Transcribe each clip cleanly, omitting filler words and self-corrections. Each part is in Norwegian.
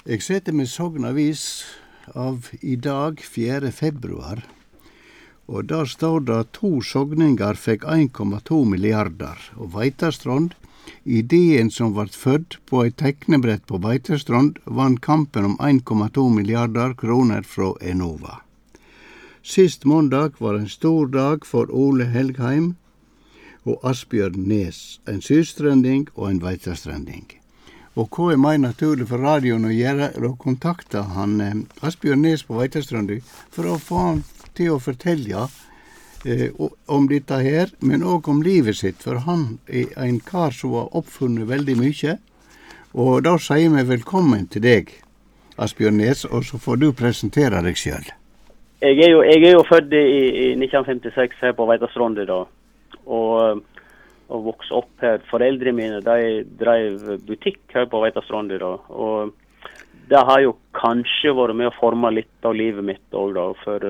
Jeg setter med Sogn Avis av i dag, 4. februar, og der står det 2 sogninger fikk 1,2 milliarder, og Veitastrond, ideen som ble født på et teknebrett på Veitastrond, vant kampen om 1,2 milliarder kroner fra Enova. Sist måndag var en stor dag for Ole Helgheim og Asbjørn Nes, en sydstrending og en Veitastrending. Og hva er mer naturlig for radioen å gjøre, å kontakte han Asbjørn Nes på Veitastrøndi for å få han til å fortelle om dette her, men også om livet sitt, for han er en kar som har oppfunnet veldig mye. Og da sier vi velkommen til deg, Asbjørn Nes, og så får du presentere deg selv. Jeg er jo født i 1956 her på Veitastrøndi da, og vokste opp her. Foreldre mine, de drev butikk her på Veitastrøndi da, og det har jo kanskje vært med å forme litt av livet mitt også da, for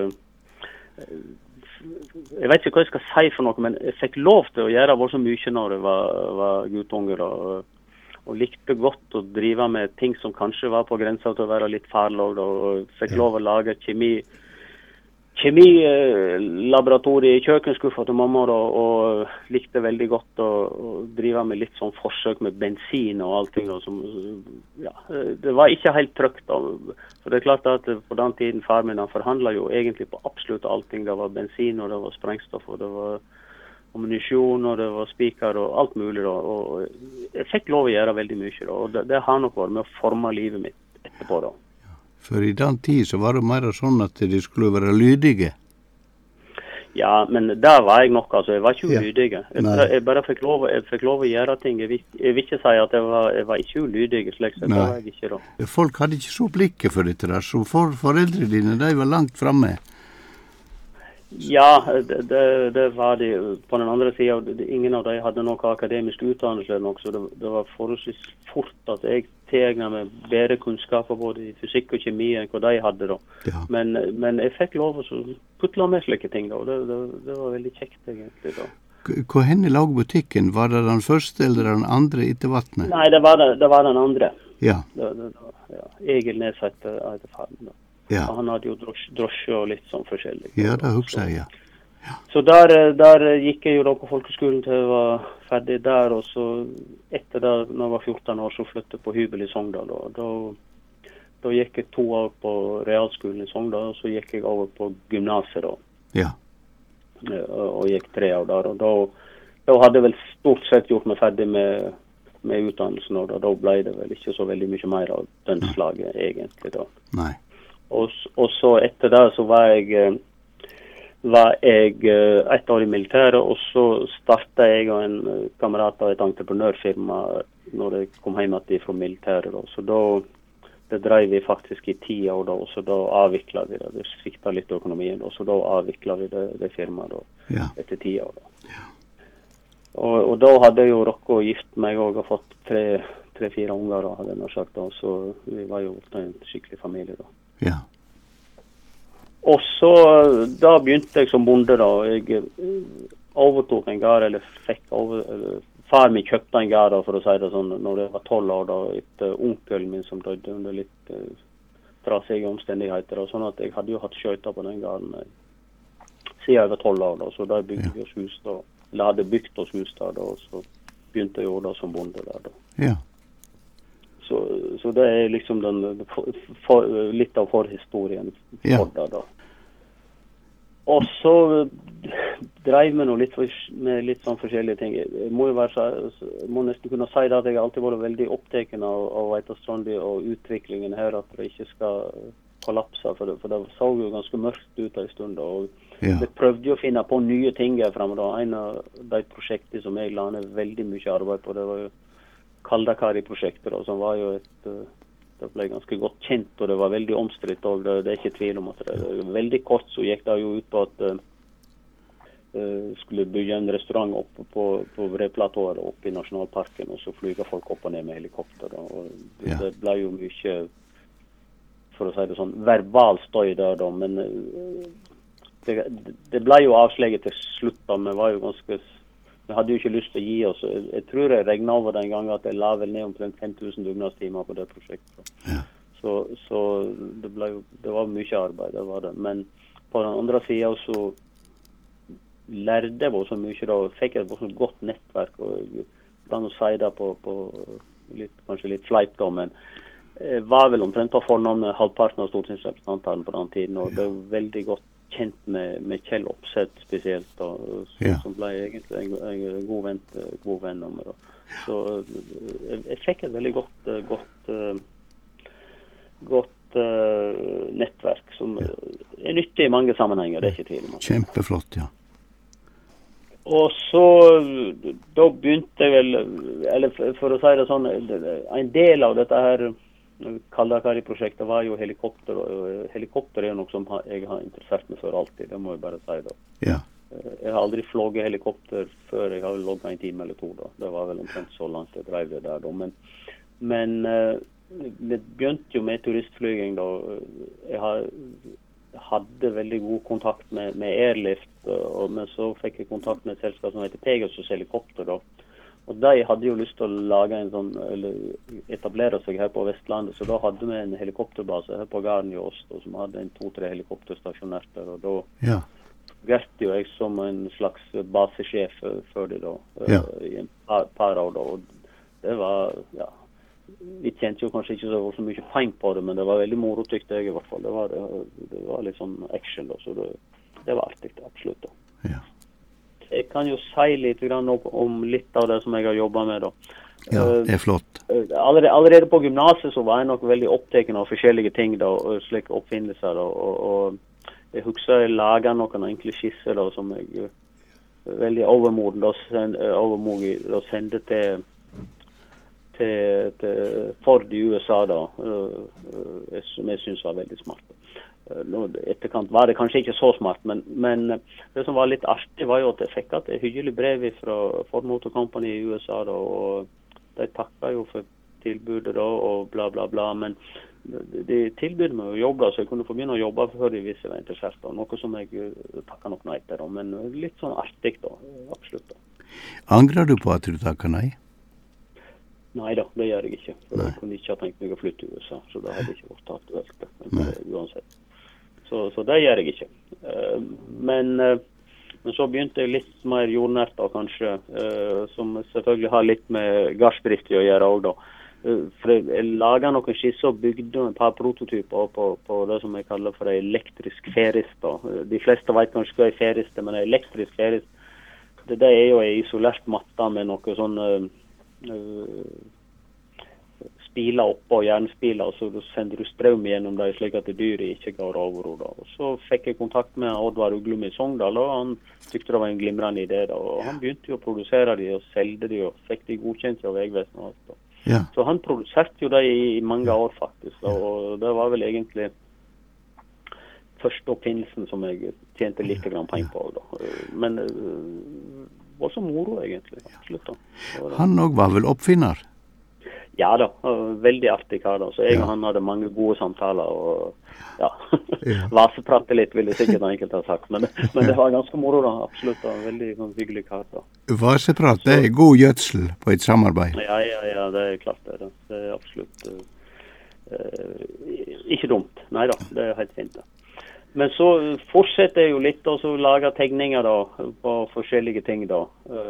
jeg vet ikke hva jeg skal si for noe, men jeg fikk lov til å gjøre så mye når jeg var guttunge da, og likte godt å drive med ting som kanskje var på grensa til å være litt farlig da, og fikk lov å lage kjemilaboratoriet i kjøkkenskuffa til mamma da, og likte veldig godt å drive med litt sånn forsøk med bensin og allting da, som, ja, det var ikke helt trygt da, for det er klart at på den tiden far min han forhandlet jo egentlig på absolutt allting. Det var bensin og det var sprengstoff og det var ammunisjon og det var spiker og alt mulig da, og jeg fikk lov å gjøre veldig mye da, og det har nok vært med å forme livet mitt etterpå da. For i den tid så var det mer sånn at de skulle være lydige. Ja, men der var jeg nok, altså. Jeg var ikke ulydige. Jeg bare fikk lov å gjøre ting. Jeg vil ikke si at jeg var ikke ulydige, slik sett. Det var jeg ikke da. Folk hadde ikke så blikket for dette der, så foreldre dine, de var langt fremme. Ja, det var de. På den andre siden, ingen av dem hadde noe akademisk utdannelse nok, så det var forholdsvis fort at jeg tegnet med bedre kunnskaper både i fysikk og kjemi enn hva de hadde da. Ja. Men jeg fikk lov å putle med slike ting da, og det var veldig kjekt egentlig da. Hva henne lag butikken? Var det den første eller den andre etter vattnet? Nei, det var den andre. Ja. Egil Nes heter faren da. Ja. Han hadde jo drosje og litt sånn forskjellig. Ja, det husker jeg, ja. Ja. Så der gikk jeg jo da på folkeskolen til jeg var ferdig der, og så etter det, når jeg var 14 år, så flyttet jeg på hybel i Sogndal. Da gikk jeg 2 år på realskolen i Sogndal, og så gikk jeg over på gymnaset da. Ja. Og gikk 3 år der, og da hadde jeg vel stort sett gjort meg ferdig med utdannelsen, og da ble det vel ikke så veldig mye mer av den slaget egentlig da. Nei. Og så etter det så var jeg 1 år i militæret, og så startet jeg og en kamerat av et entreprenørfirma når jeg kom hjem fra militæret. Da. Så det drev vi faktisk i 10 år, da, og så da avviklet vi det. Det sviktet litt økonomien, og så da avviklet vi det firmaet da, etter 10 år. Da. Ja. Og da hadde jeg jo rokket å gifte meg og har fått 3-4 unger, da, hadde jeg nå sagt, da, så vi var jo en skikkelig familie da. Ja. Og så da begynte jeg som bonde da. Jeg overtok en gard, far min kjøpte en gard, for å si det sånn, når jeg var 12 år da, etter onkelen min som døde under litt trasige omstendigheter, og sånn at jeg hadde jo hatt skjøyter på den garden siden jeg var 12 år da, så da bygde vi oss hus da, eller hadde bygd oss hus da, og så begynte jeg jo da som bonde der da. Ja. Så det er liksom litt av forhistorien for det da. Og så drev vi nå med litt sånn forskjellige ting. Jeg må nesten kunne si det at jeg alltid vært veldig opptatt av Veitastrøndi og utviklingen her, at det ikke skal kollapse, for det så jo ganske mørkt ut en stund da, og vi prøvde jo å finne på nye ting her fremme da. En av de prosjektene som jeg la ned veldig mye arbeid på, det var jo Kaldakari-prosjektet, som var jo det ble ganske godt kjent, og det var veldig omstridt, og det er ikke tvil om at det veldig kort så gikk det jo ut på at skulle bygge en restaurant oppe på Vreplatået oppe i Nasjonalparken, og så flyger folk opp og ned med helikopter, og det ble jo mye, for å si det sånn, verbal støy der da, men det ble jo avslaget til slutt da, men var jo ganske Vi hadde jo ikke lyst til å gi oss. Jeg tror jeg regnet over den gangen at jeg la vel ned omtrent 5000 dugnadstimer på det prosjektet. Ja. Så så det var mye arbeid, det var det. Men på den andre siden så lærte jeg også mye da, fikk jeg også godt nettverk, og jeg kan jo si det på kanskje litt fleip da, men jeg var vel omtrent på fornavnet halvparten av stortingsrepresentantene på den tiden, og det var veldig godt kjent med Kjell Opseth spesielt, da, som ble egentlig en god venn av meg. Da. Så jeg fikk et veldig godt nettverk som er nyttig i mange sammenhenger, det er ikke tvil om. Kjempeflott, ja. Og så, da begynte jeg vel, eller for å si det sånn, en del av dette her Kaldakari-prosjektet var jo helikopter, og helikopter er noe som jeg har interessert meg for alltid, det må jeg bare si da. Ja. Jeg har aldri flåget helikopter før jeg har logget en time eller to da. Det var vel omtrent så langt jeg drev det der da. Men det begynte jo med turistflyging da. Jeg hadde veldig god kontakt med Airlift, men så fikk jeg kontakt med et selskap som heter Pegasus Helikopter da. Og de hadde jo lyst til å lage eller etablere seg her på Vestlandet, så da hadde vi en helikopterbase her på gården i Åstå, som hadde 2-3 helikopter stasjonert der, og da fungerte jo jeg som en slags basesjef for det da, i en par år da, og det var, vi tjente jo kanskje ikke så mye penger på det, men det var veldig moro, tykte jeg i hvert fall. Det var litt sånn action da, så det var artig, absolutt da. Ja. Jeg kan jo si litt om litt av det som jeg har jobbet med da. Ja, det er flott. Allerede på gymnaset så var jeg nok veldig opptatt av forskjellige ting da, og slike oppfinnelser da, og jeg husker jeg laget noen enkle skisser da, som jeg veldig overmodig da sendte til Ford i USA da, som jeg synes var veldig smart. Etterkant var det kanskje ikke så smart, men det som var litt artig var jo at jeg fikk et hyggelig brev fra Ford Motor Company i USA da, og de takket jo for tilbudet da, og bla bla bla, men de tilbød meg å jobbe, så jeg kunne få begynne å jobbe før de visste jeg var interessert da, noe som jeg takket nok nei til da, men litt sånn artig da, absolutt da. Angrer du på at du takket nei? Nei da, det gjør jeg ikke, for jeg kunne ikke ha tenkt meg å flytte til USA, så det hadde ikke vært aktuelt, men uansett. Så det gjør jeg ikke. Men så begynte jeg litt mer jordnært da, kanskje, som selvfølgelig har litt med gardsdrift å gjøre også da. For jeg laget noen skisser og bygde et par prototyper på det som jeg kaller for en elektrisk ferist da. De fleste vet kanskje hva en ferist er, men en elektrisk ferist, det er jo en isolert matte med noe sånn spiler oppå jernspiler, så du sender du strøm gjennom det, slik at dyret ikke går over. Og så fikk jeg kontakt med Oddvar Uglum i Sogndal, og han tykte det var en glimrende idé. Da. Og han begynte jo å produsere de og selge de, og fikk de godkjent av Vegvesenet og alt. Da. Ja. Så han produserte jo det i mange år faktisk, da, og det var vel egentlig første oppfinnelsen som jeg tjente litt grann penger på. Da. Men det var så moro egentlig, absolutt. Da. Han også var vel oppfinner? Ja da, veldig artig kar da. Så jeg og han hadde mange gode samtaler, og vasepratte litt, vil jeg sikkert enkelt ha sagt. Men det var ganske moro da, absolutt. Da. Veldig hyggelig kar da. Vaseprat, det er god gjødsel på et samarbeid. Ja, det er klart det. Da. Det er absolutt ikke dumt. Nei da, det er helt fint da. Men så fortsetter jeg jo litt, og så lager tegninger da, på forskjellige ting da.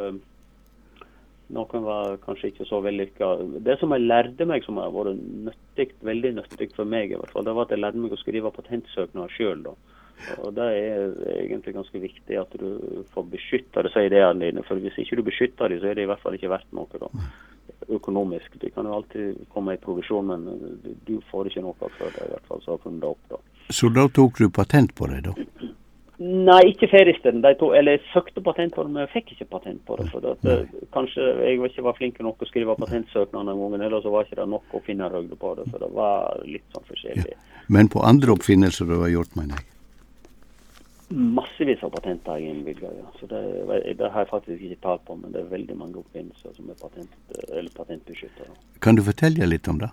Noen var kanskje ikke så vellykket. Det som jeg lærte meg, som har vært nyttig, veldig nyttig for meg i hvert fall, det var at jeg lærte meg å skrive patentsøknader selv da. Og det er egentlig ganske viktig at du får beskytte disse ideene dine, for hvis ikke du beskytter dem, så er det i hvert fall ikke verdt noe da. Økonomisk. De kan jo alltid komme i provisjon, men du får ikke noe for det i hvert fall, så har funnet det opp da. Så da tok du patent på det da? Nei, ikke feristen. Jeg søkte patent på det, men jeg fikk ikke patent på det. For kanskje jeg ikke var flink nok å skrive patentsøknaden en gang, eller så var ikke det nok å finne røgde på det, for det var litt sånn forskjellig. Ja. Men på andre oppfinnelser du har gjort, mener jeg? Massevis av patenter har jeg innvilget, ja. Så det har jeg faktisk ikke talt på, men det er veldig mange oppfinnelser som er patentbeskyttet. Kan du fortelle litt om det?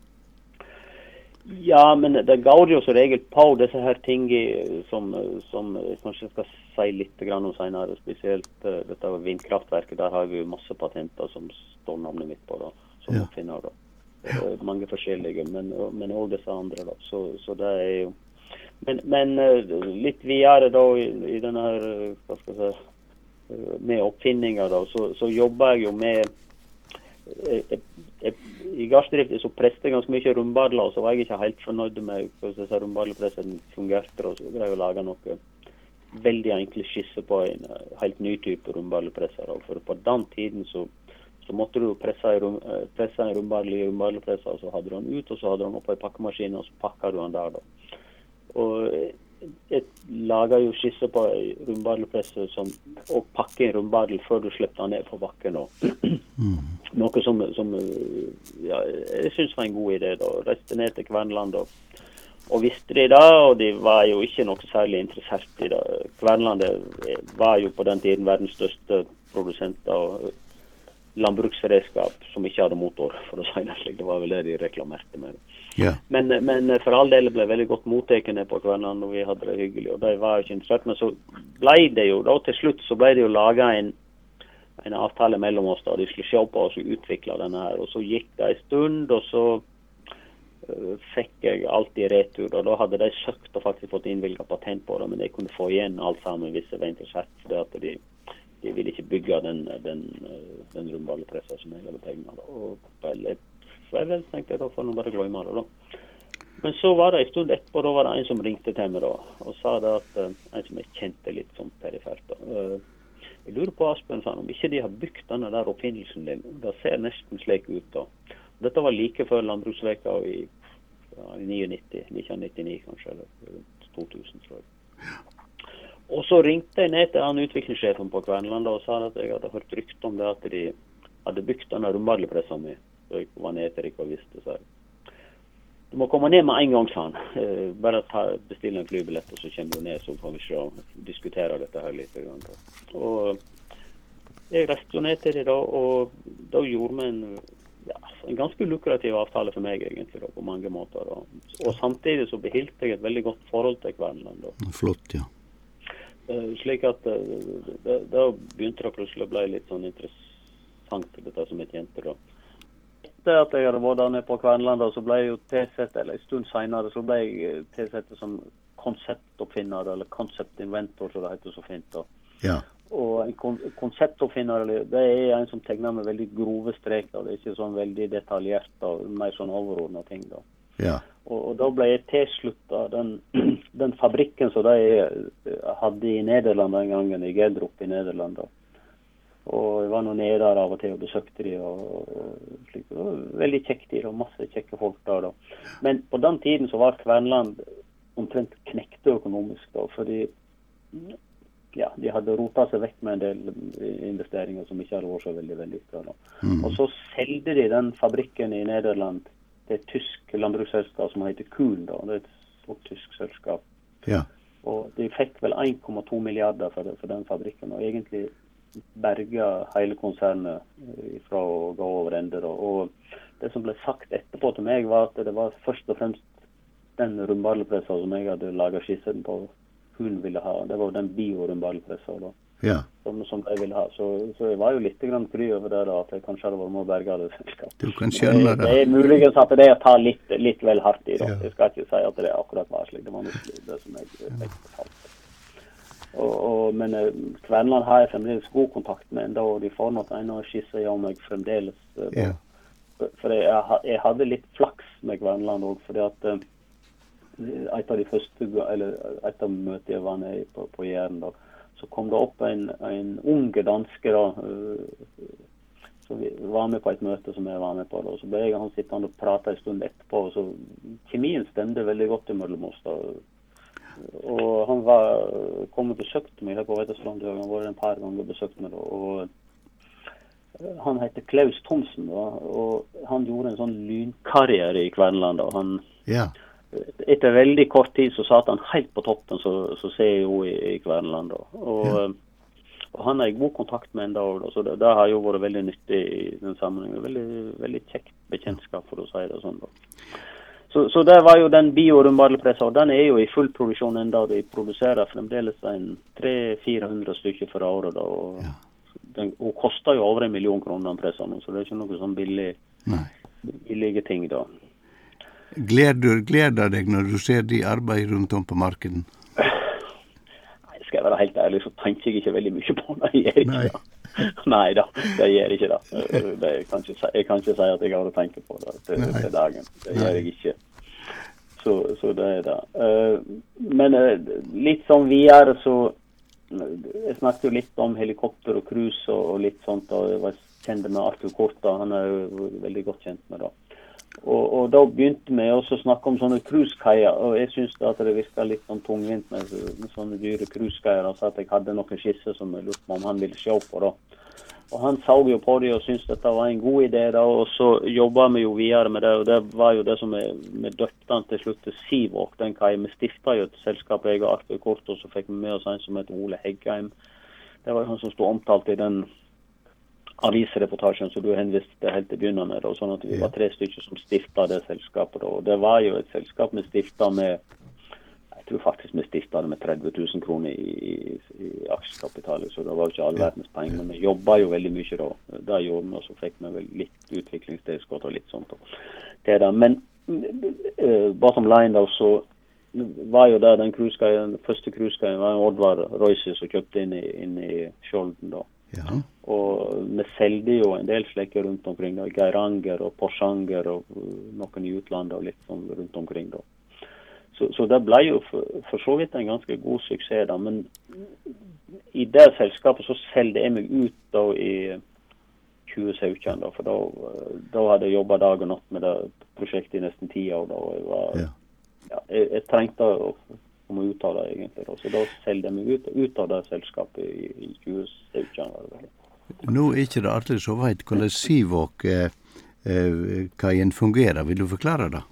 Ja, men det går jo så regel på disse her tingene som jeg kanskje skal si litt grann om senere, spesielt dette vindkraftverket. Der har vi masse patenter som står navnet mitt på da, som oppfinner da. mange forskjellige, men også disse andre da. Så det jo... Men litt videre da i denne her, hva skal jeg si, med oppfinninger da, så jobber jeg jo med i gardsdriften så presset jeg ganske mye rumbadler, og så var jeg ikke helt fornøyd med hvordan rumbadlepressen fungerte, og så greide jeg å lage noe veldig enkle skisser på en helt ny type rumbadlepresser. For på den tiden så måtte du presse en rumbadle i rumbadlepresser, og så hadde du den ut, og så hadde du den opp på en pakkemaskin, og så pakket du den der da. Og jeg lager jo skisser på en rumbadlepresse og pakker en rumbadle før du slipper den ned på bakken. Noe som ja, jeg synes var en god idé da. Reiste ned til Kverneland og visste de da, og de var jo ikke noe særlig interessert i det. Kverneland var jo på den tiden verdens største produsent av landbruksredskap som ikke hadde motor, for å si det slik. Det var vel det de reklamerte med. Ja. Men for all del ble veldig godt mottekende på Kverneland, og vi hadde det hyggelig, og de var jo ikke interessert. Men så ble det jo, da til slutt så ble det jo laget en avtale mellom oss da, de skulle se på oss og utvikle denne her, og så gikk det en stund, og så fikk jeg alt i retur, og da hadde de søkt og faktisk fått innvilget patent på det, men de kunne få igjen alt sammen hvis jeg var interessert, fordi at de ville ikke bygge den rumbadlepressa som jeg hadde tegnet. Og jeg tenkte da får jeg bare glemme det da. Men så var det en stund etterpå, da var det en som ringte til meg da, og sa det at en som jeg kjente litt sånn perifert da. Jeg lurer på, Asbjørn, sa han, om ikke de har bygd denne der oppfinnelsen din. Det ser nesten slik ut da. Dette var like før landbruksveka i 1999 kanskje, eller 2000 tror jeg. Og så ringte jeg ned til han utviklingssjefen på Kverneland og sa at jeg hadde hørt rykte om det at de hadde bygd denne rumbadlepressa mi. Så jeg var ned til Rik og visste, så du må komme ned med en gang, sa han. Bare bestille en flybillett, og så kommer du ned, så får vi se og diskutere dette her litt. Og jeg reiste jo ned til det da, og da gjorde vi en ganske lukrativ avtale for meg egentlig da, på mange måter. Da. Og samtidig så behilte jeg et veldig godt forhold til Kverneland da. Flott, ja. Slik at da begynte det plutselig å bli litt sånn interessant dette som jeg tjente da. Etter at jeg hadde vært der nede på Kverneland, så ble jeg jo tilsett, eller en stund senere, så ble jeg tilsett som konseptoppfinner, eller konseptinventor, så det heter så fint da. Ja. Og en konseptoppfinner, det en som tegner med veldig grove streker, det ikke sånn veldig detaljert, og mer sånn overordnet ting da. Ja. Og da ble jeg tilsluttet den fabrikken som de hadde i Nederland den gangen, i Geldrup i Nederland da. Og jeg var nå nede der av og til og besøkte de, og slik. Det var veldig kjekt de, og masse kjekke folk der da. Men på den tiden så var Kverneland omtrent knekte økonomisk da, fordi ja, de hadde rotet seg vekk med en del investeringer som ikke hadde vært så veldig bra da. Og så selgte de den fabrikken i Nederland til et tysk landbruksselskap som heter Kuhn da. Det et stort tysk selskap. Ja. Og de fikk vel 1,2 milliarder for den fabrikken, og egentlig berga hele konsernet fra å gå over ende da. Og det som ble sagt etterpå til meg var at det var først og fremst den rumbadlepressa som jeg hadde laget skissen på hun ville ha. Det var den bio-rumbadlepressa da. Ja. Som jeg ville ha. Så jeg var jo litt grann kry over det da, at jeg kanskje hadde vært med å berge det selskapet. Du kan skjønne det. Det muligens at det ta litt vel hardt i da. Ja. Jeg skal ikke si at det akkurat var slik. Det var det som jeg fikk betalt. Men Kverneland har jeg fremdeles god kontakt med enda, og de får nok en skisse om meg fremdeles. Yeah. For jeg hadde litt flaks med Kverneland også, fordi at et av de første, eller et av møtene jeg var nede på Jæren da, så kom det opp en unge danske da, så vi var med på et møte som jeg var med på da, så ble han sittende og prate en stund etterpå, og så kjemien stemte veldig godt i mellom oss da. Og han kom og besøkte meg her på Veitestrand, han var en par ganger og besøkte meg da, og han heter Klaus Thomsen da, og han gjorde en sånn lynkarriere i Kverneland da. Han, etter veldig kort tid så satt han helt på toppen så CEO i Kverneland da, og han i god kontakt med en dag da, så det har jo vært veldig nyttig i den sammenhengen, veldig, veldig kjekt bekjentskap for å si det sånn da. Så det var jo den bio-rumbadlepressa, og den jo i full produksjon enda. De produserer fremdeles 300-400 stykker for året da, og hun koster jo over 1 million kroner den pressa nå, så det ikke noe sånn billig billige ting da. Gleder deg når du ser de arbeid rundt om på markedet? Nei, skal jeg være helt ærlig, så tenker jeg ikke veldig mye på det. Jeg gjør ikke det. Nei da, det gjør ikke det. Jeg kan ikke si at jeg har å tenke på det til dagen. Det gjør jeg ikke. Så det er det. Men litt sånn videre, så jeg snakket jo litt om helikopter og cruise og litt sånt, og jeg var kjent med Arthur Korta, han er jo veldig godt kjent med det. Og da begynte vi også å snakke om sånne cruisekaier, og jeg synes at det virket litt sånn tungvint med sånne dyre cruisekaier, så at jeg hadde noen skisser som jeg lurte på om han ville se på da. Og han så jo på det og syntes dette var en god idé da, og så jobbet vi jo videre med det, og det var jo det som vi døpte han til slutt til Seawalk, den kaien. Vi stiftet jo et selskap, jeg og Arthur Korta, og så fikk vi med oss en som heter Ole Heggheim. Det var jo han som stod omtalt i den avisreportasjen som du henviste helt til begynnelsen med, og sånn at vi var 3 stykker som stiftet det selskapet. Og det var jo et selskap vi stiftet med, jeg tror faktisk vi stiftet det med 30 000 kroner i aksjekapital, så det var jo ikke all verdens penger, men vi jobbet jo veldig mye da. Det gjorde vi, og så fikk vi vel litt utviklingstilskudd og litt sånt. Det da. Men bottom line da, så var jo det den første cruiseskaien var en Oddvar Royce som kjøpte inn i Skjolden da. Ja. Og vi selgte jo en del slekker rundt omkring da, Geiranger og Porsanger og noen i utlandet og litt sånn rundt omkring da. Så det ble jo for så vidt en ganske god suksess da, men i det selskapet så selgte jeg meg ut da i 2017 da, for da hadde jeg jobbet dag og natt med det prosjektet i nesten 10 år da, og jeg trengte å komme ut av det egentlig da, så da selgte jeg meg ut av det selskapet i 2017. Nå er ikke det alltid så vet hvordan Seawalk-kaien fungerer. Vil du forklare det?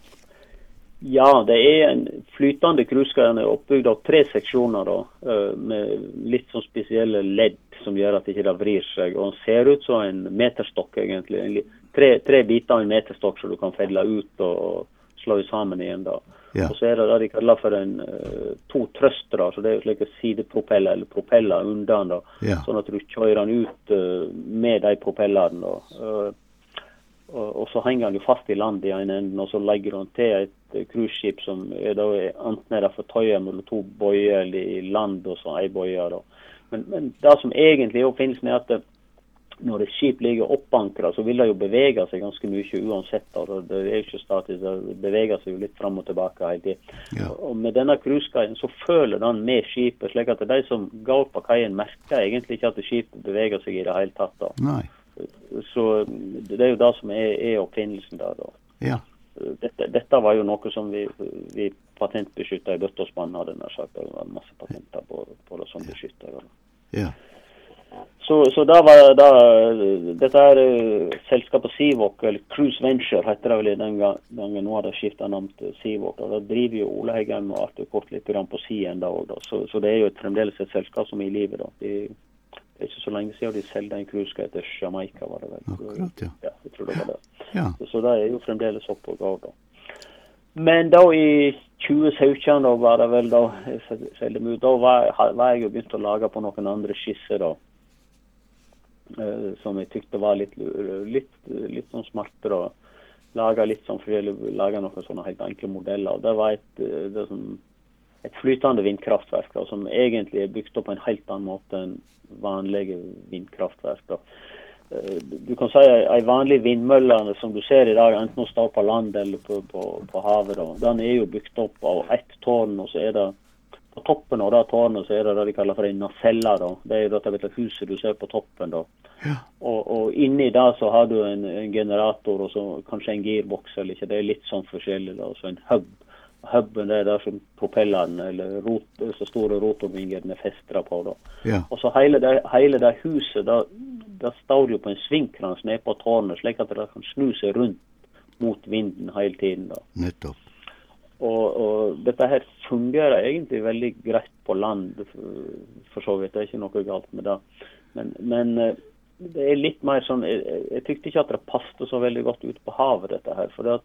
Ja, det er en flytende cruisekai. Den er oppbygd av 3 seksjoner da, med litt sånn spesielle ledd som gjør at ikke det vrir seg. Og den ser ut som en meterstokk egentlig. 3 biter av en meterstokk som du kan fedle ut og slå sammen igjen da. Ja. Og så er det de kaller for 2 trøstere, så det er jo slik sidepropeller eller propeller undan da, sånn at du kjører den ut med de propellerne da. Og så henger den jo fast i land i en enden, og så legger den til et cruiseskip som er da enten er det for tøyer mellom 2 bøyer eller i land og så en bøyer da. Men det som egentlig er oppfinnelsen er at når et skip ligger oppankret, så vil det jo bevege seg ganske mye uansett. Og det er ikke statisk, det beveger seg jo litt frem og tilbake hele tiden. Ja. Og med denne cruiseskaien så føler den med skipet, slik at de som går på kaien merker egentlig ikke at skipet beveger seg i det hele tatt. Da. Nei. Så det er jo det som er oppfinnelsen der. Da. Ja. Dette var jo noe som vi patentbeskyttet i bøtt og spann hadde nær sagt. Det var masse patenter på det som beskyttet. Ja. Så da var dette er selskapet Seawalk, eller Cruise Venture heter det vel i den gangen, nå har det skiftet navn til Seawalk, og da driver jo Ole Heggheim og Arthur Kort litt på siden da også, da. Så det er jo fremdeles et selskap som er i livet da. Det er ikke så lenge siden de selgte en cruisekai til Jamaica, var det vel. Akkurat, ja. Ja, jeg tror det var det. Ja. Så det er jo fremdeles oppe og gav da. Men da i 2017 da var det vel da, da var jeg jo begynt å lage på noen andre skisser da. Som jeg tykte var litt sånn smartere og lage litt sånn forskjellig, lage noen sånne helt enkle modeller. Og det var et flytende vindkraftverk da, som egentlig er bygd opp på en helt annen måte enn vanlige vindkraftverk da. Du kan si en vanlig vindmølle som du ser i dag, enten å stå på land eller på havet da. Den er jo bygd opp av ett tårn, og så er det på toppen av det tårnet så er det de kaller for en nacella da. Det er jo dette huset du ser på toppen da. Ja. Og inni der så har du en generator og så kanskje en gearbox eller ikke. Det er litt sånn forskjellig da. Så en hub. Hubben det er der som propelleren eller så store rotorvingerne fester på da. Ja. Og så hele det huset da står jo på en svingkrans ned på tårnet slik at det kan snu seg rundt mot vinden hele tiden da. Nettopp. Og dette her fungerer egentlig veldig greit på land, for så vidt. Det er ikke noe galt med det. Men det er litt mer sånn, jeg tykte ikke at det passet så veldig godt ut på havet dette her, for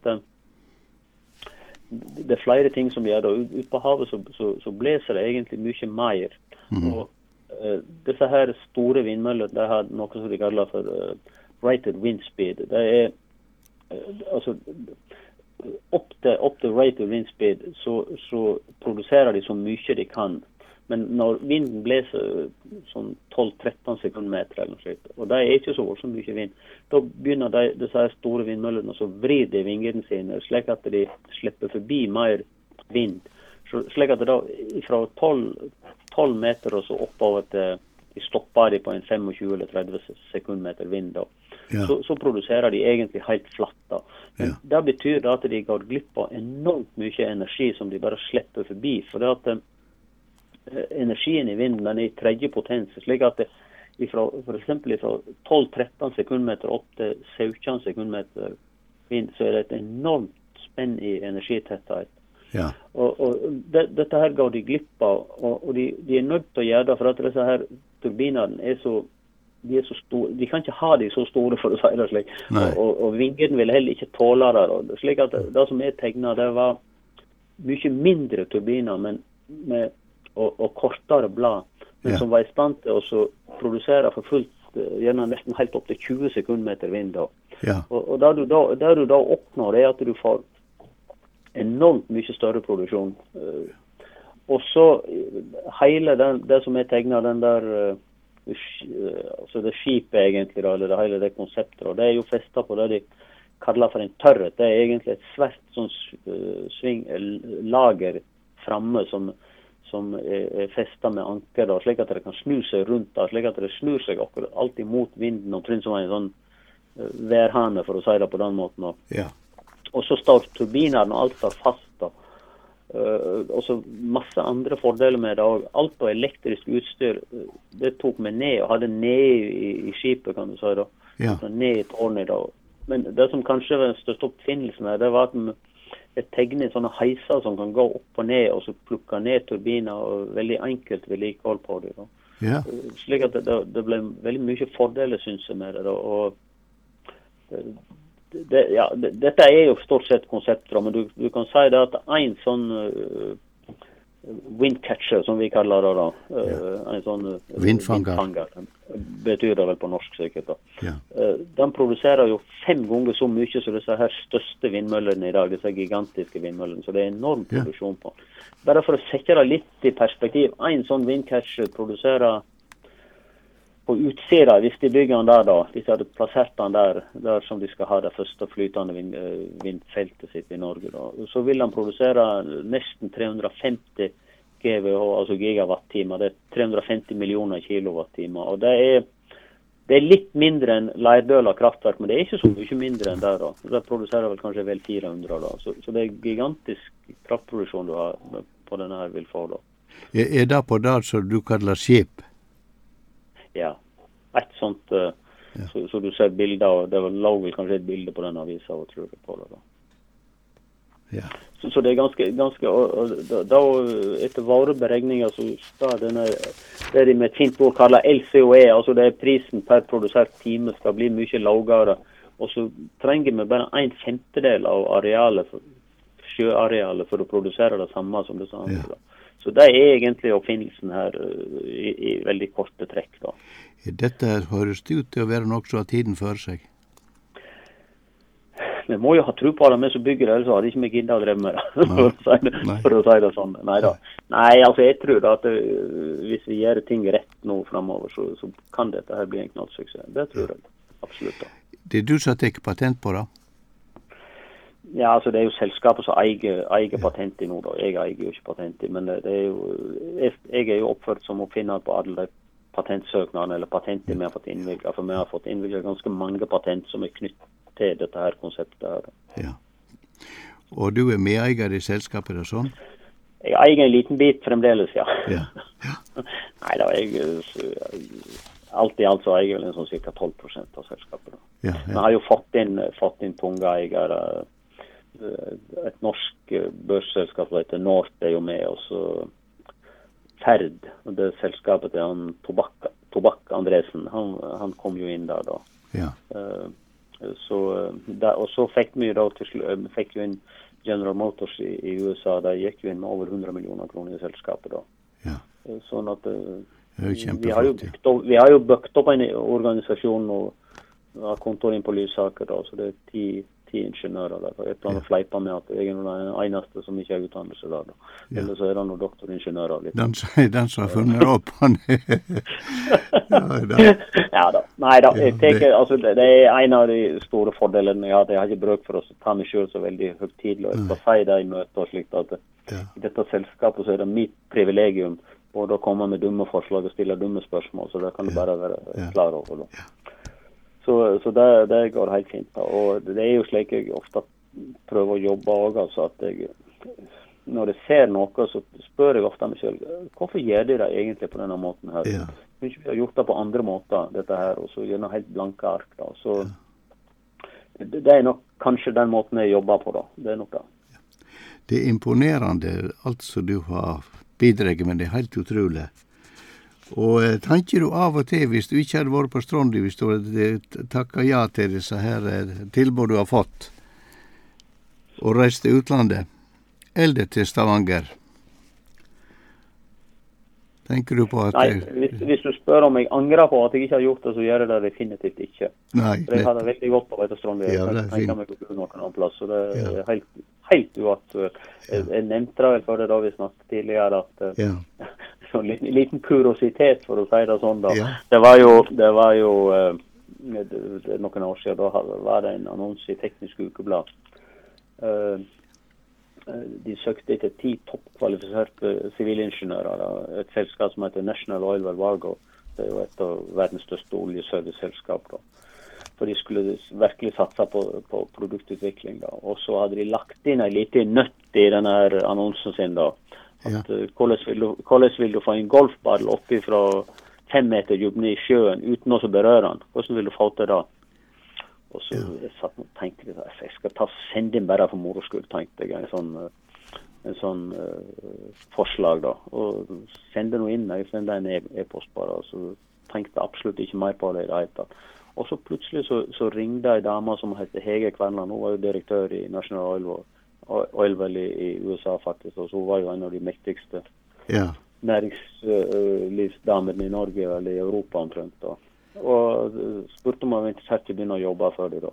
det er flere ting som gjør det. Ut på havet så bleser det egentlig mye mer. Og disse her store vindmøller, det har noe som de kaller for rated wind speed. Det er altså, opp til rate of wind speed, så produserer de så mye de kan. Men når vinden blåser sånn 12-13 sekundmeter eller noe slikt, og det ikke så mye vind, da begynner disse store vindmøllene å vri de vingene sine, slik at de slipper forbi mer vind. Slik at da fra 12 meter og så oppover til de stopper de på en 25 eller 30 sekundmeter vind da. Ja. Så produserer de egentlig helt flatt da. Men det betyr da at de går glipp av enormt mye energi som de bare slipper forbi, for det at energien i vinden den i tredje potens, slik at for eksempel fra 12-13 sekundmeter opp til 17 sekundmeter vind, så det et enormt spenn i energitetthet. Ja. Og dette her går de glipp av, og de nødt til å gjøre det, for at disse her turbinene de så store, de kan ikke ha de så store for å si det slik, og vingen vil heller ikke tåle det, slik at det som tegnet, det var mye mindre turbiner, men med og kortere blad, men som var i stand til å produsere for fullt, gjerne nesten helt opp til 20 sekundmeter vind. Ja. Og det du da oppnår, er at du får enormt mye større produksjon. Og så hele det som tegnet, den der, altså det skipet egentlig, eller det hele det konseptet, og det jo festet på det de kaller for en tørret. Det egentlig et svært sånn lager framme som festet med anker, da, slik at det kan snu seg rundt, da, slik at det snur seg alltid mot vinden, omtrent som en sånn værhane, for å si det på den måten. Ja. Og så står turbinerne, og alt står fast. Da. Og så masse andre fordeler med det. Og alt av elektrisk utstyr, det tok meg ned, og hadde ned i skipet, kan du si da. Ja. Ned i tårnet da. Men det som kanskje var den største oppfinnelsen her, det var at det tegnet sånne heiser som kan gå opp og ned, og så plukke ned turbiner, og veldig enkelt vedlikehold på det. Da. Ja. Slik at det ble veldig mye fordeler, synes jeg, med det. Da. Og dette jo stort sett konsepter, men du kan si det at en sånn windcatcher, som vi kaller det da, en sånn vindfanger, betyr det vel på norsk sikkert da. Ja. Den produserer jo 5 ganger så mye som disse her største vindmøllene i dag, disse gigantiske vindmøllene, så det enorm produksjon på. Bare for å sette det litt i perspektiv, en sånn windcatcher produserer på utsida, hvis de bygger den der da, hvis de hadde plassert den der som de skal ha det første flytende vindfeltet sitt i Norge da, så vil den produsere nesten 350 GWh, altså gigawatt-timer, det 350 millioner kilowattimer, og det er litt mindre enn Leirdøla kraftverk, men det ikke så mye mindre enn der da. Det produserer vel kanskje vel 400 da, så det gigantisk kraftproduksjon du har på denne her vil få da. Er det på det som du kaller skip? Ja, et sånt, så du ser bilder, og det lå vel kanskje et bilde på den avisa, og tror jeg på det da. Ja. Så det ganske og da etter våre beregninger, så skal det de med et fint ord kaller LCOE, altså det prisen per produsert time skal bli mye lavere, og så trenger vi bare 1/5 av arealet, sjøarealet, for å produsere det samme som det samme. Ja. Så det egentlig oppfinnelsen her i veldig korte trekk da. Dette høres ut til å være noe som har tiden for seg. Vi må jo ha tro på det, men så bygger det, ellers hadde ikke vi giddet å dreve med det, for å si det sånn. Neida. Nei, altså jeg tror da at hvis vi gjør ting rett nå fremover, så kan dette her bli en knallsuksess. Det tror jeg absolutt da. Det du som tar patent på det? Ja, altså det jo selskapet som eier patent i nå da. Jeg eier jo ikke patent i, men jeg jo oppført som oppfinner på alle patentsøknadene, eller patenter vi har fått innvilget, for vi har fått innvilget ganske mange patent som knyttet til dette her konseptet her. Ja. Og du medeier i selskapet, er det sånn? Jeg eier en liten bit fremdeles, ja. Ja. Nei da, alt i alt så eier jeg en sånn cirka 12% av selskapet. Da. Ja. Vi har jo fått inn tunge eiere. Et norsk børsselskap som heter Nort jo med oss, Ferd, og det selskapet til han Tobakk Andresen, han kom jo inn der da. Ja. Og så fikk vi da fikk jo inn General Motors i USA, der gikk jo inn med over 100 millioner kroner i selskapet da. Ja. Sånn at vi har jo bøkt opp en organisasjon og har kontor inn på Lysaker da, så det 10 10 ingeniører der. Jeg planer å fleipe med at jeg er den eneste som ikke har utdannelse der. Da. Eller så er det noen doktoringeniører. Litt. Den som har funnet opp han. Ja da. Nei da, jeg tenker, altså, det er en av de store fordelene jeg har. Jeg har ikke bruk for å ta meg selv så veldig høytidlig. Jeg skal si det i møter og slikt at i dette selskapet så er det mitt privilegium både å komme med dumme forslag og stille dumme spørsmål, så det kan du bare være klar over. Da. Så det går helt fint. Da. Og det er jo slik jeg ofte prøver å jobbe også, altså at når jeg ser noe, så spør jeg ofte meg selv, hvorfor gjør de det egentlig på denne måten her? Kunne ikke vi har gjort det på andre måter, dette her, og så gjør det helt blanke ark. Da. Så det er nok kanskje den måten jeg jobber på, da. Det er nok det. Det er imponerende, alt som du har bidraget, men det er helt utrolig. Og tenker du av og til, hvis du ikke hadde vært på Stronda, hvis du hadde takket ja til disse her tilbud du har fått, og reist til utlandet, eller til Stavanger, tenker du på at... Nei, hvis du spør om jeg angrer på at jeg ikke har gjort det, så gjør jeg det definitivt ikke. Nei, for jeg har det veldig godt på Stronda. Jeg kan tenke meg å bo noen annen plass, så det er helt uaktuelt. Jeg nevnte det vel for det da vi snakket tidligere, at sånn liten kuriositet, for å si det sånn da. Det var jo noen år siden, da var det en annonse i Teknisk Ukeblad. De søkte etter 10 toppkvalifiserte sivilingeniører, et selskap som heter National Oil Well Vargo. Det er jo et av verdens største oljeserviceselskap da. For de skulle virkelig satse på produktutvikling da. Og så hadde de lagt inn en liten nøtt i denne annonsen sin da. At hvordan vil du få en golfball oppi fra 5 meter dybden i sjøen uten å berøre den? Hvordan vil du få til det? Og så jeg satt og tenkte litt, jeg skal sende inn bare for moro skyld, tenkte jeg, en sånn forslag da. Og sende noe inn, jeg sendte en e-post bare, og så tenkte jeg absolutt ikke mer på det i det hele tatt. Og så plutselig så ringte en dame som heter Hege Kverneland, hun var jo direktør i National Oil Well i USA faktisk, og så hun var jo en av de mektigste næringslivsdamene i Norge eller i Europa omtrent da. Og spurte om jeg var interessert i å begynne å jobbe for det da.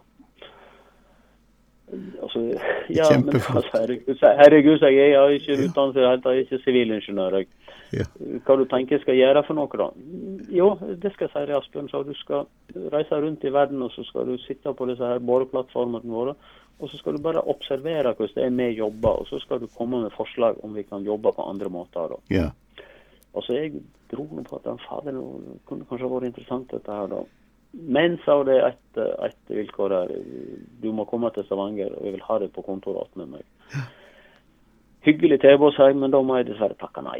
Altså, men altså, herregud, jeg har ikke utdannelse, jeg er ikke sivilingeniør. Hva du tenker jeg skal gjøre for noe da? Jo, det skal jeg si deg, Asbjørn, så du skal reise rundt i verden, og så skal du sitte på disse her boreplattformene våre, og så skal du bare observere hvordan det er med jobber, og så skal du komme med forslag om vi kan jobbe på andre måter da. Og så jeg dro på at fader, det kunne kanskje vært interessant dette her da. Men så det et vilkår her, du må komme til Stavanger, og jeg vil ha det på kontoret med meg. Hyggelig tilbud, sa jeg, men da må jeg dessverre takke nei.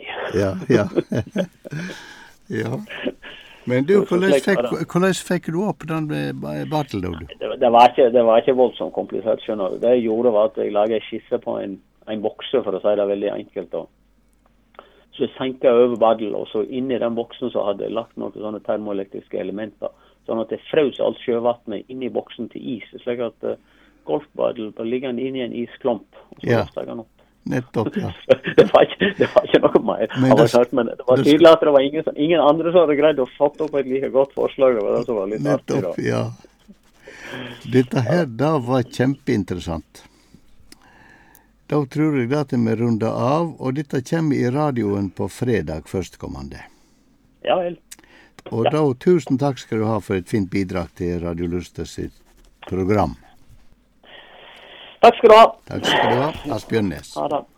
Men du, hvordan fikk du opp den battle da? Det var ikke voldsomt komplisert, skjønner du. Det jeg gjorde var at jeg laget en skisse på en bokse, for å si det veldig enkelt da. Så jeg senket over badel, og så inn i den boksen så hadde jeg lagt noen sånne termoelektriske elementer, sånn at jeg frøs alt sjøvattnet inn i boksen til is, slik at golfbadel ligger inn i en isklump, og så løfter jeg den opp. Nettopp, det var ikke noe mer. Men det var tydelig at det var ingen andre som hadde greid å fatte opp et like godt forslag. Det var det som var litt artig da. Nettopp, Dette her da var kjempeinteressant. Da tror jeg at vi runder av, og dette kommer i radioen på fredag førstkommende. Ja vel. Og da, tusen takk skal du ha for et fint bidrag til Radio Luster sitt program. Takk skal du ha. Takk skal du ha, Asbjørn Næss. Ha det.